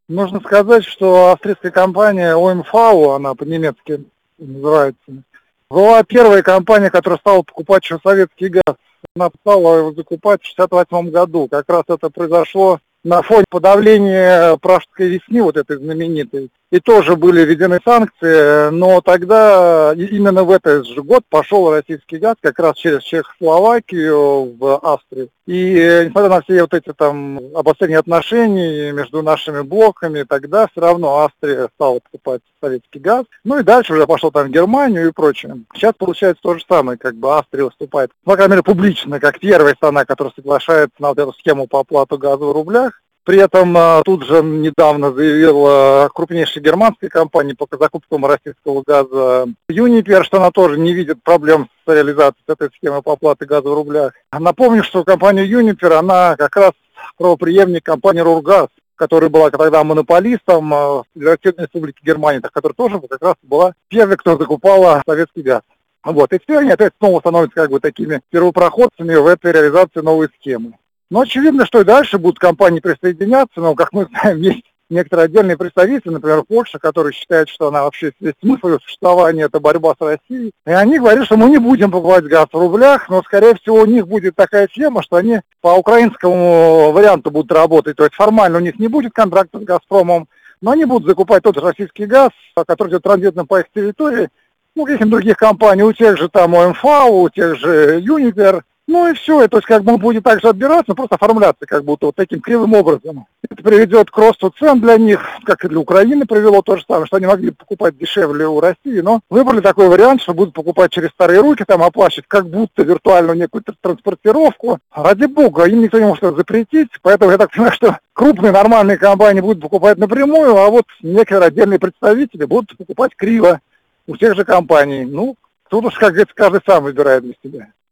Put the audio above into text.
Нужно сказать, что австрийская компания ОМВ, она по-немецки называется, была первая компания, которая стала покупать еще советский газ. Она стала его закупать в 1968 году. Как раз это произошло на фоне подавления Пражской весны, вот этой знаменитой. И тоже были введены санкции, но тогда именно в этот же год пошел российский газ как раз через Чехословакию в Австрию. И несмотря на все вот эти там обострения отношений между нашими блоками, тогда все равно Австрия стала покупать советский газ. Ну и дальше уже пошел там в Германию и прочее. Сейчас получается то же самое, как бы Австрия выступает, по крайней мере, публично, как первая страна, которая соглашается на вот эту схему по оплату газа в рублях. При этом тут же недавно заявила крупнейшая германская компания по закупкам российского газа Юнипер, что она тоже не видит проблем с реализацией этой схемы по оплате газа в рублях. Напомню, что компания Юнипер, она как раз правопреемник компании Рургаз, которая была тогда монополистом Федеративной Республики Германии, которая тоже как раз была первой, кто закупала советский газ. Вот, и все они опять снова становятся как бы такими первопроходцами в этой реализации новой схемы. Но очевидно, что и дальше будут компании присоединяться, но, как мы знаем, есть некоторые отдельные представители, например, Польша, которые считают, что она вообще весь смысл ее существования – это борьба с Россией. И они говорят, что мы не будем покупать газ в рублях, но, скорее всего, у них будет такая схема, что они по украинскому варианту будут работать. То есть формально у них не будет контракта с «Газпромом», но они будут закупать тот же российский газ, который идет транзитно по их территории, у каких-нибудь других компаний, у тех же там ОМВ, у тех же Юнипер. Ну и все, то есть как бы он будет также отбираться, но просто оформляться как будто вот таким кривым образом. Это приведет к росту цен для них, как и для Украины привело то же самое, что они могли покупать дешевле у России, но выбрали такой вариант, что будут покупать через старые руки, там оплачивать как будто виртуальную некую транспортировку. Ради бога, им никто не может это запретить, поэтому я так понимаю, что крупные нормальные компании будут покупать напрямую, а вот некоторые отдельные представители будут покупать криво у тех же компаний. Ну, тут уж, как говорится, каждый сам выбирает для себя.